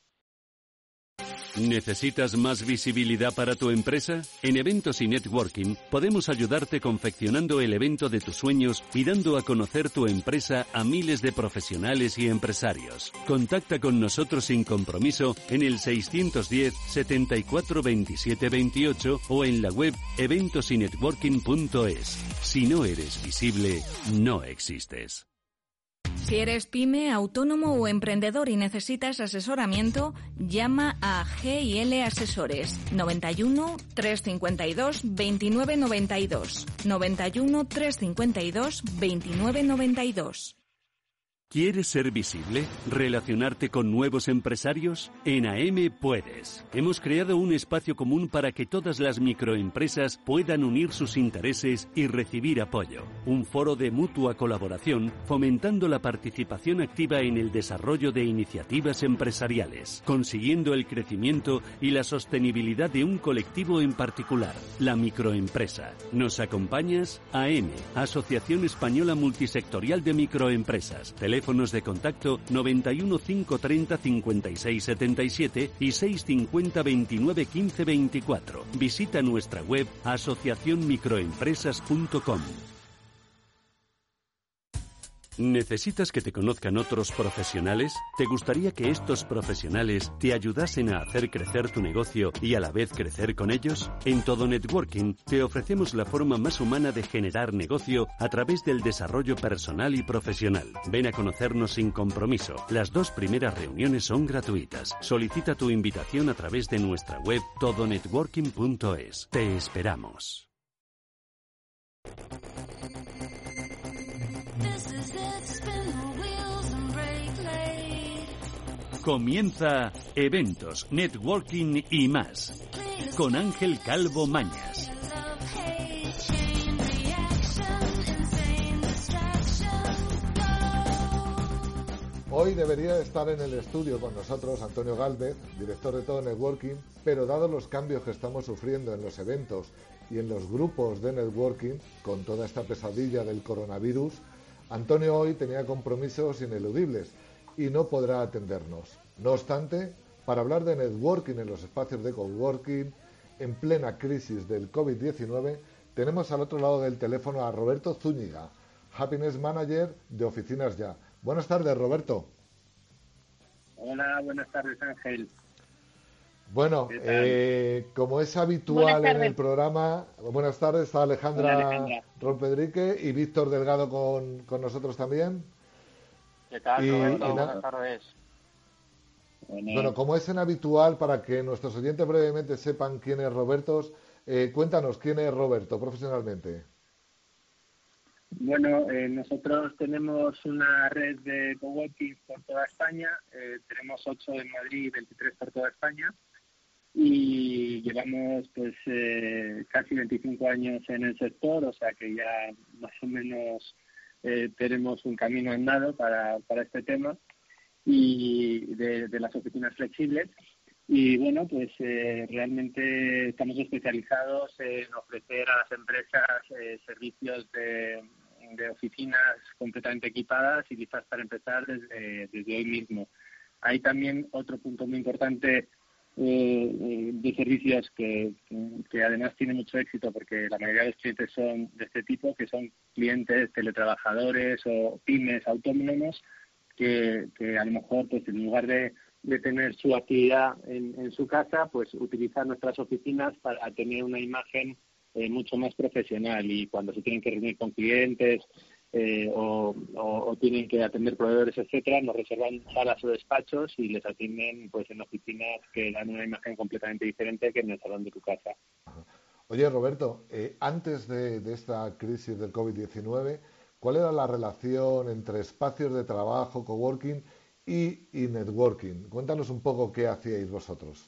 ¿Necesitas más visibilidad para tu empresa? En Eventos y Networking podemos ayudarte confeccionando el evento de tus sueños y dando a conocer tu empresa a miles de profesionales y empresarios. Contacta con nosotros sin compromiso en el seiscientos diez, setenta y cuatro, veintisiete, veintiocho o en la web eventos y networking punto es. Si no eres visible, no existes. Si eres pyme, autónomo o emprendedor y necesitas asesoramiento, llama a G y L Asesores noventa y uno, trescientos cincuenta y dos, veintinueve noventa y dos noventa y uno, trescientos cincuenta y dos, veintinueve noventa y dos. ¿Quieres ser visible? ¿Relacionarte con nuevos empresarios? En A M puedes. Hemos creado un espacio común para que todas las microempresas puedan unir sus intereses y recibir apoyo. Un foro de mutua colaboración fomentando la participación activa en el desarrollo de iniciativas empresariales, consiguiendo el crecimiento y la sostenibilidad de un colectivo en particular, la microempresa. ¿Nos acompañas? A M, Asociación Española Multisectorial de Microempresas. Teléfonos de contacto noventa y uno, cinco treinta, cincuenta y seis setenta y siete y seiscientos cincuenta, veintinueve, quince, veinticuatro. Visita nuestra web asociación microempresas punto com. ¿Necesitas que te conozcan otros profesionales? ¿Te gustaría que estos profesionales te ayudasen a hacer crecer tu negocio y a la vez crecer con ellos? En Todo Networking te ofrecemos la forma más humana de generar negocio a través del desarrollo personal y profesional. Ven a conocernos sin compromiso. Las dos primeras reuniones son gratuitas. Solicita tu invitación a través de nuestra web todo networking punto es. Te esperamos. Comienza Eventos, Networking y más, con Ángel Calvo Mañas. Hoy debería estar en el estudio con nosotros Antonio Gálvez, director de Todo Networking, pero dados los cambios que estamos sufriendo en los eventos y en los grupos de networking, con toda esta pesadilla del coronavirus, Antonio hoy tenía compromisos ineludibles y no podrá atendernos. No obstante, para hablar de networking en los espacios de coworking, en plena crisis del COVID diecinueve, tenemos al otro lado del teléfono a Roberto Zúñiga, Happiness Manager de Oficinas Ya. Buenas tardes, Roberto. Hola, buenas tardes, Ángel. Bueno, eh, como es habitual en el programa, buenas tardes, está Alejandra, Hola, Alejandra. Rompedrique y Víctor Delgado con, con nosotros también. ¿Qué tal, y, Roberto? y Buenas tardes. Bueno, como es en habitual, para que nuestros oyentes brevemente sepan quién es Roberto, eh, cuéntanos quién es Roberto profesionalmente. Bueno, eh, nosotros tenemos una red de coworking por toda España, eh, tenemos ocho en Madrid y veintitrés por toda España, y llevamos pues eh, casi veinticinco años en el sector, o sea que ya más o menos eh, tenemos un camino andado para, para este tema y de, de las oficinas flexibles. Y bueno, pues eh, realmente estamos especializados en ofrecer a las empresas eh, servicios de, de oficinas completamente equipadas y listas para empezar desde, desde hoy mismo. Hay también otro punto muy importante eh, de servicios que, que además tiene mucho éxito, porque la mayoría de los clientes son de este tipo, que son clientes teletrabajadores o pymes autónomos que, que a lo mejor pues en lugar de de tener su actividad en, en su casa, pues utilizar nuestras oficinas para tener una imagen eh, mucho más profesional, y cuando se tienen que reunir con clientes eh, o, o, o tienen que atender proveedores, etcétera, nos reservan salas o despachos y les atienden pues en oficinas que dan una imagen completamente diferente que en el salón de tu casa. Oye, Roberto, eh, antes de, de esta crisis del COVID diecinueve, ¿cuál era la relación entre espacios de trabajo, coworking y, y networking? Cuéntanos un poco qué hacíais vosotros.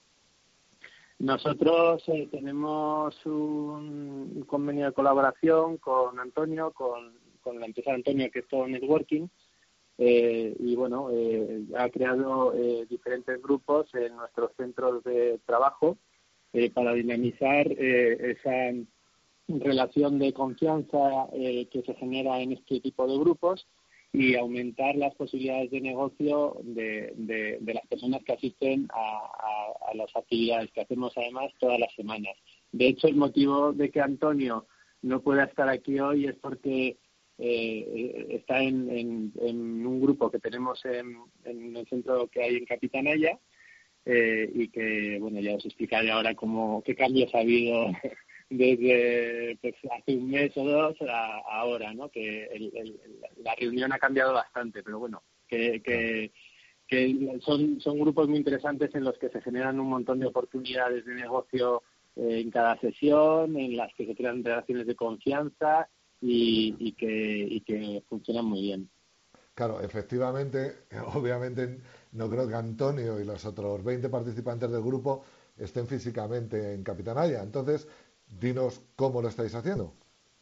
Nosotros eh, tenemos un, un convenio de colaboración con Antonio, con, con la empresa de Antonio, que es todo networking, eh, y bueno, eh, ha creado eh, diferentes grupos en nuestros centros de trabajo eh, para dinamizar eh, esa relación de confianza eh, que se genera en este tipo de grupos y aumentar las posibilidades de negocio de, de, de las personas que asisten a, a, a las actividades que hacemos además todas las semanas. De hecho, el motivo de que Antonio no pueda estar aquí hoy es porque eh, está en, en, en un grupo que tenemos en, en el centro que hay en Capitanaya eh, y que, bueno, ya os explicaré ahora cómo, qué cambios ha habido desde pues, hace un mes o dos a ahora, ¿no? Que el, el, la reunión ha cambiado bastante, pero bueno, que, que, que son, son grupos muy interesantes en los que se generan un montón de oportunidades de negocio eh, en cada sesión, en las que se crean relaciones de confianza y, y, que, y que funcionan muy bien. Claro, efectivamente, obviamente no creo que Antonio y los otros veinte participantes del grupo estén físicamente en Capitanaya. Entonces, dinos cómo lo estáis haciendo.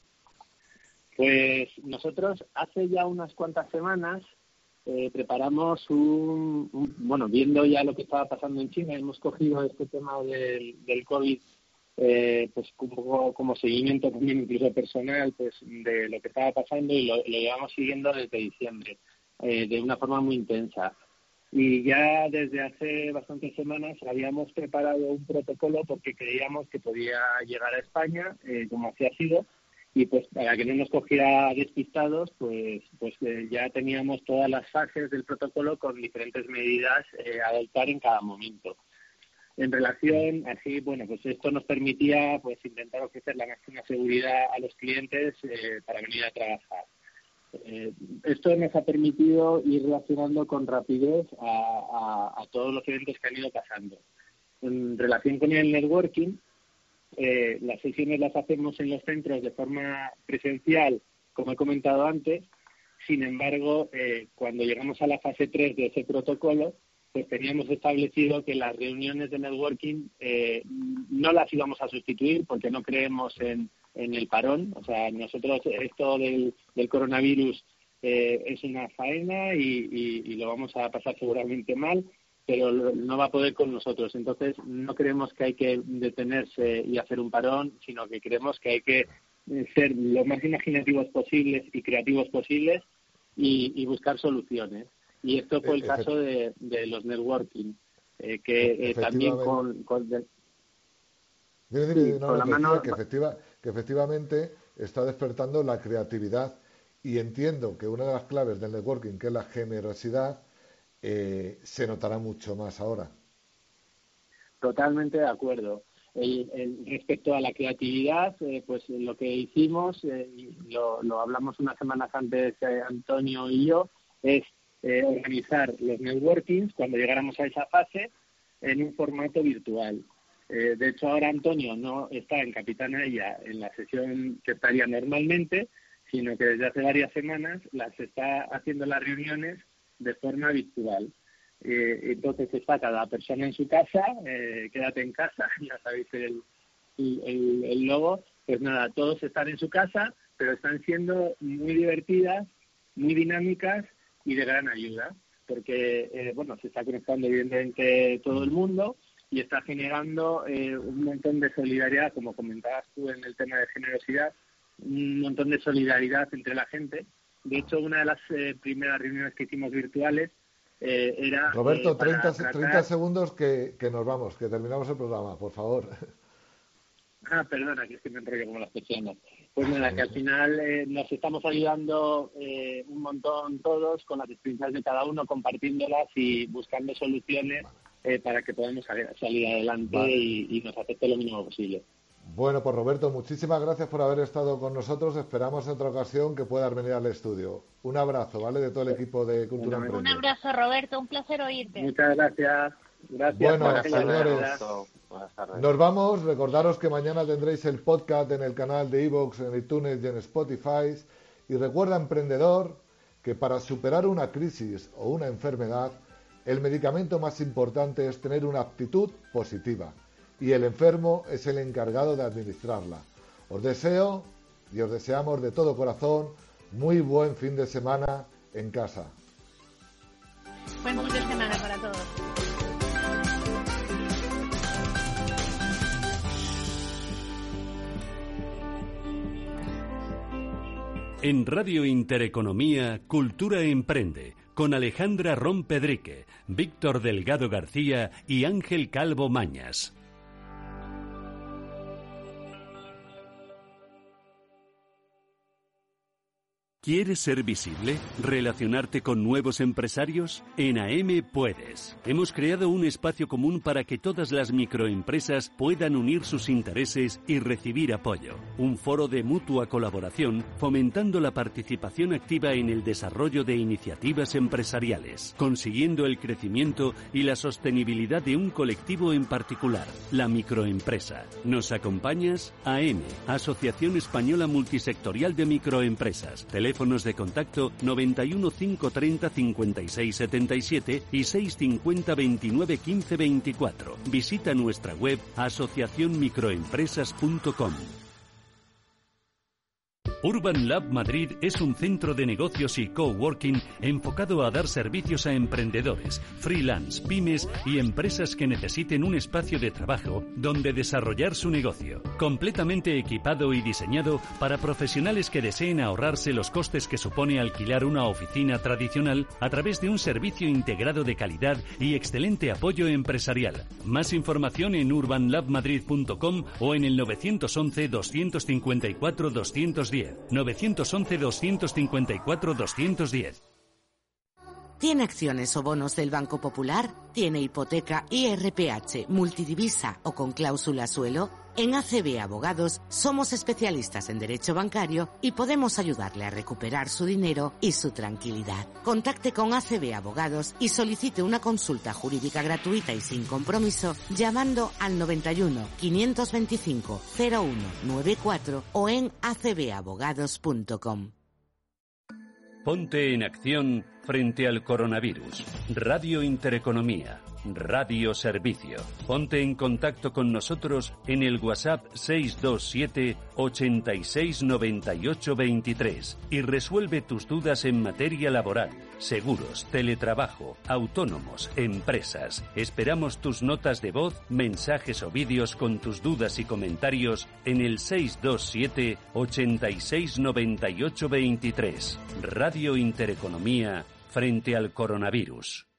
Pues nosotros hace ya unas cuantas semanas eh, preparamos un, un, bueno, viendo ya lo que estaba pasando en China, hemos cogido este tema del, del COVID eh, pues un poco como seguimiento también incluso personal pues de lo que estaba pasando y lo, lo llevamos siguiendo desde diciembre eh, de una forma muy intensa. Y ya desde hace bastantes semanas habíamos preparado un protocolo porque creíamos que podía llegar a España, eh, como así ha sido, y pues para que no nos cogiera despistados, pues pues eh, ya teníamos todas las fases del protocolo con diferentes medidas eh, a adoptar en cada momento. En relación, así, bueno, pues esto nos permitía pues intentar ofrecer la máxima seguridad a los clientes eh, para venir a trabajar. Eh, esto nos ha permitido ir relacionando con rapidez a, a, a todos los eventos que han ido pasando. En relación con el networking, eh, las sesiones las hacemos en los centros de forma presencial, como he comentado antes. Sin embargo, eh, cuando llegamos a la fase tres de ese protocolo, pues teníamos establecido que las reuniones de networking eh, no las íbamos a sustituir porque no creemos en en el parón. O sea, nosotros esto del, del coronavirus eh, es una faena y, y, y lo vamos a pasar seguramente mal, pero no va a poder con nosotros. Entonces, no creemos que hay que detenerse y hacer un parón, sino que creemos que hay que ser lo más imaginativos posibles y creativos posibles y, y buscar soluciones. Y esto fue el caso de, de los networking, eh, que eh, también con... con de, Dime, dime, sí, no, no, que, mano... que, efectiva, que efectivamente está despertando la creatividad y entiendo que una de las claves del networking, que es la generosidad, eh, se notará mucho más ahora. Totalmente de acuerdo. El, el, respecto a la creatividad, eh, pues lo que hicimos, eh, y lo, lo hablamos unas semanas antes eh, Antonio y yo, es eh, organizar los networkings cuando llegáramos a esa fase en un formato virtual. Eh, de hecho, ahora Antonio no está en Capitana Ella en la sesión que estaría normalmente, sino que desde hace varias semanas las está haciendo las reuniones de forma virtual. Eh, entonces está cada persona en su casa, eh, quédate en casa, ya sabéis el, el, el logo, pues nada, todos están en su casa, pero están siendo muy divertidas, muy dinámicas y de gran ayuda, porque eh, bueno, se está conectando evidentemente todo el mundo y está generando eh, un montón de solidaridad, como comentabas tú en el tema de generosidad, un montón de solidaridad entre la gente. De hecho, una de las eh, primeras reuniones que hicimos virtuales eh, era... Roberto, eh, treinta, tratar... treinta segundos que, que nos vamos, que terminamos el programa, por favor. Ah, perdona, que es que me enrollo como las personas. Pues nada, que al final eh, nos estamos ayudando eh, un montón todos con las experiencias de cada uno, compartiéndolas y buscando soluciones eh, para que podamos salir, salir adelante vale. y, y nos afecte lo mínimo posible. Bueno, pues Roberto, muchísimas gracias por haber estado con nosotros. Esperamos en otra ocasión que puedas venir al estudio. Un abrazo, ¿vale? De todo el equipo de Cultura Emprende. Un abrazo, Roberto. Un placer oírte. Muchas gracias. Gracias. Bueno, Buenas señores, tardes. Nos vamos. Recordaros que mañana tendréis el podcast en el canal de iVoox, en iTunes y en Spotify. Y recuerda, emprendedor, que para superar una crisis o una enfermedad, el medicamento más importante es tener una actitud positiva. Y el enfermo es el encargado de administrarla. Os deseo y os deseamos de todo corazón muy buen fin de semana en casa. Buen fin de semana para todos. En Radio Intereconomía, Cultura Emprende, con Alejandra Rompedrique, Víctor Delgado García y Ángel Calvo Mañas. ¿Quieres ser visible? ¿Relacionarte con nuevos empresarios? En A M puedes. Hemos creado un espacio común para que todas las microempresas puedan unir sus intereses y recibir apoyo. Un foro de mutua colaboración fomentando la participación activa en el desarrollo de iniciativas empresariales, consiguiendo el crecimiento y la sostenibilidad de un colectivo en particular, la microempresa. ¿Nos acompañas? A M, Asociación Española Multisectorial de Microempresas. Teléfonos de contacto noventa y uno, cinco treinta, cincuenta y seis setenta y siete y seis cincuenta, veintinueve quince veinticuatro. Visita nuestra web asociación microempresas punto com. Urban Lab Madrid es un centro de negocios y coworking enfocado a dar servicios a emprendedores, freelance, pymes y empresas que necesiten un espacio de trabajo donde desarrollar su negocio. Completamente equipado y diseñado para profesionales que deseen ahorrarse los costes que supone alquilar una oficina tradicional a través de un servicio integrado de calidad y excelente apoyo empresarial. Más información en urban lab madrid punto com o en el nueve once, dos cincuenta y cuatro, doscientos diez. nueve once, dos cincuenta y cuatro, doscientos diez. ¿Tiene acciones o bonos del Banco Popular? ¿Tiene hipoteca, I R P H, multidivisa o con cláusula suelo? En A C B Abogados somos especialistas en derecho bancario y podemos ayudarle a recuperar su dinero y su tranquilidad. Contacte con A C B Abogados y solicite una consulta jurídica gratuita y sin compromiso llamando al noventa y uno, quinientos veinticinco, cero uno noventa y cuatro o en a c b abogados punto com. Ponte en acción frente al coronavirus. Radio Intereconomía, Radio Servicio. Ponte en contacto con nosotros en el WhatsApp seis dos siete, ochenta y seis, noventa y ocho, veintitrés y resuelve tus dudas en materia laboral, seguros, teletrabajo, autónomos, empresas. Esperamos tus notas de voz, mensajes o vídeos con tus dudas y comentarios en el seis dos siete, ochenta y seis, noventa y ocho, veintitrés. Radio Intereconomía frente al coronavirus.